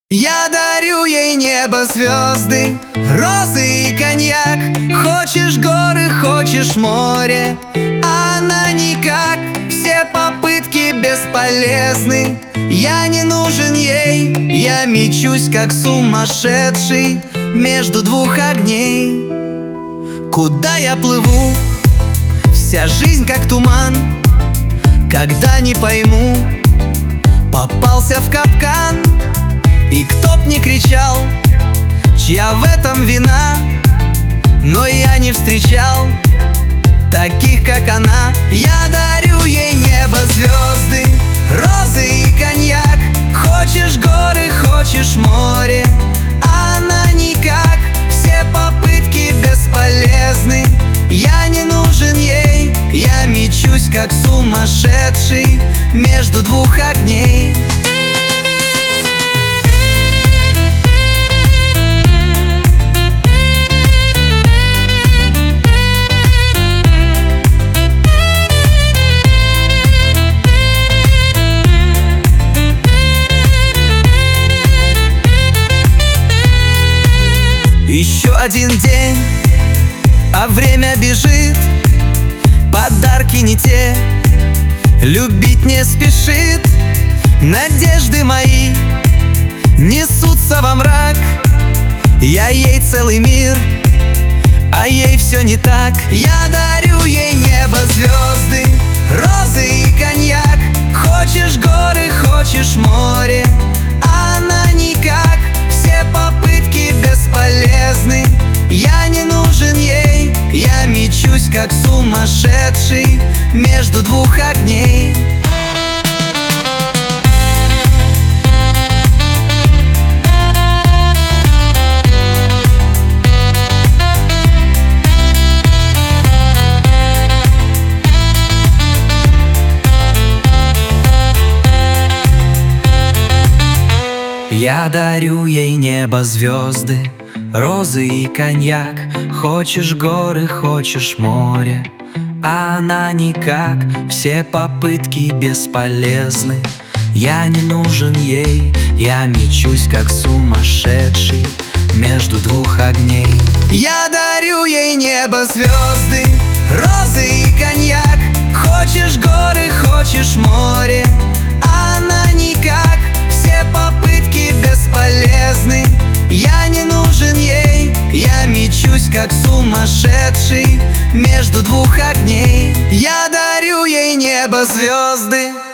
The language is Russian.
Я дарю ей небо, звезды, розы и коньяк. Хочешь горы, хочешь море, а она никак. Все попытки бесполезны, я не нужен ей. Я мечусь, как сумасшедший, между двух огней. Куда я плыву? Вся жизнь как туман. Когда не пойму, попался в капкан. И кто б ни кричал, чья в этом вина, но я не встречал таких, как она. Я дарю ей небо, звезды, розы и коньяк. Хочешь горы, хочешь море, а она никак. Все попытки бесполезны, я не нужен ей. Я мечусь, как сумасшедший, между двух огней. Еще один день, а время бежит. Подарки не те, любить не спешит. Надежды мои несутся во мрак. Я ей целый мир, а ей все не так. Я дарю ей небо, звезды, розы и коньяк. Хочешь горы, хочешь море, а она никак. Все попытки бесполезны, я не нужен ей. Я мечусь, как сумасшедший, между двух огней. Я дарю ей небо, звезды, розы и коньяк. Хочешь горы, хочешь море, а она никак. Все попытки бесполезны, я не нужен ей. Я мечусь, как сумасшедший, между двух огней. Я дарю ей небо, звезды, розы и коньяк. Хочешь горы, хочешь море, а она никак. Все попытки бесполезны, я не нужен ей. Я мечусь, как сумасшедший, между двух огней. Я дарю ей небо, звезды,